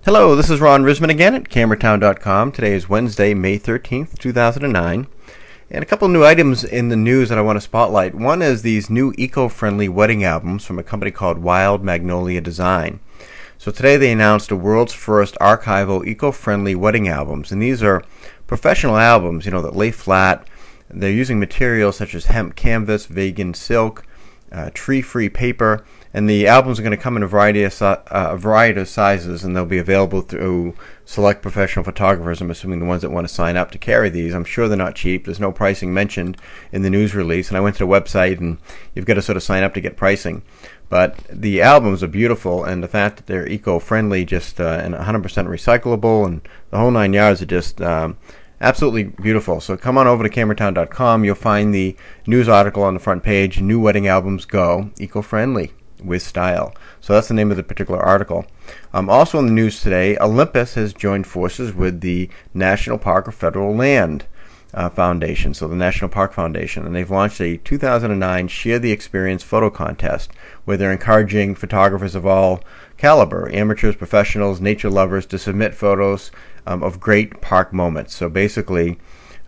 Hello, this is Ron Risman again at CameraTown.com. Today is Wednesday, May 13th, 2009. And a couple new items in the news that I want to spotlight. One is these new eco-friendly wedding albums from a company called Wild Magnolia Design. So today they announced the world's first archival eco-friendly wedding albums. And these are professional albums, that lay flat. They're using materials such as hemp canvas, vegan silk, tree-free paper, and the albums are going to come in a variety of sizes, and they'll be available through select professional photographers. I'm assuming the ones that want to sign up to carry these. I'm sure they're not cheap. There's no pricing mentioned in the news release, and I went to the website, and you've got to sort of sign up to get pricing. But the albums are beautiful, and the fact that they're eco-friendly, just and 100% recyclable, and the whole 9 yards are just absolutely beautiful. So come on over to CameraTown.com. You'll find the news article on the front page, New Wedding Albums Go, Eco-Friendly with Style. So that's the name of the particular article. Also in the news today, Olympus has joined forces with the National Park or Federal Land Foundation, so the National Park Foundation, and they've launched a 2009 Share the Experience photo contest where they're encouraging photographers of all caliber, amateurs, professionals, nature lovers, to submit photos of great park moments. So basically,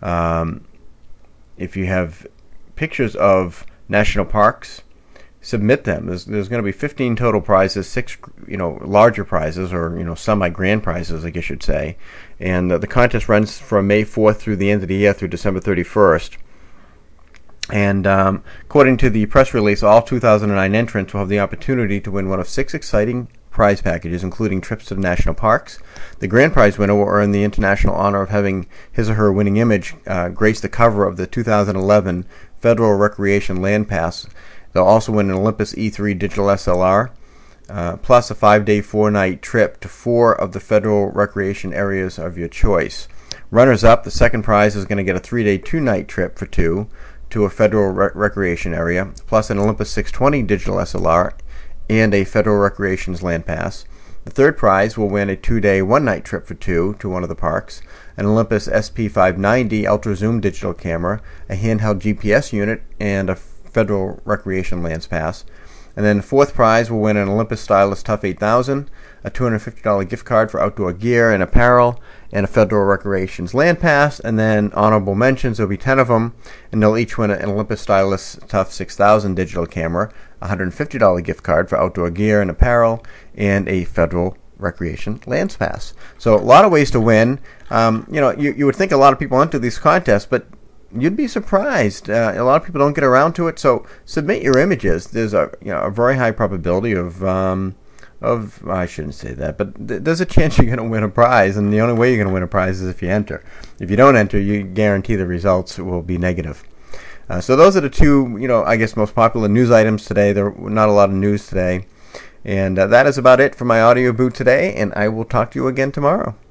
if you have pictures of national parks, submit them. There's going to be 15 total prizes, 6 larger prizes, or semi-grand prizes, I guess you'd say. And the contest runs from May 4th through the end of the year, through December 31st. And according to the press release, all 2009 entrants will have the opportunity to win one of 6 exciting prize packages, including trips to the national parks. The grand prize winner will earn the international honor of having his or her winning image grace the cover of the 2011 Federal Recreation Land Pass. They'll also win an Olympus E3 digital SLR, plus a 5-day, 4-night trip to 4 of the federal recreation areas of your choice. Runners-up, the second prize is going to get a 3-day, 2-night trip for 2 to a federal recreation area, plus an Olympus 620 digital SLR and a federal recreation's land pass. The third prize will win a 2-day, 1-night trip for 2 to one of the parks, an Olympus SP590 Ultra Zoom digital camera, a handheld GPS unit, and a Federal Recreation Lands Pass. And then the fourth prize will win an Olympus Stylus Tough 8000, a $250 gift card for outdoor gear and apparel, and a Federal Recreation's Land Pass. And then honorable mentions, there'll be 10 of them, and they'll each win an Olympus Stylus Tough 6000 digital camera, a $150 gift card for outdoor gear and apparel, and a Federal Recreation Lands Pass. So a lot of ways to win. You would think a lot of people enter these contests, but you'd be surprised. A lot of people don't get around to it, so submit your images. There's a very high probability of I shouldn't say that, but there's a chance you're going to win a prize, and the only way you're going to win a prize is if you enter. If you don't enter, you guarantee the results will be negative. So those are the two, I guess, most popular news items today. There are not a lot of news today, and that is about it for my audio boot today, and I will talk to you again tomorrow.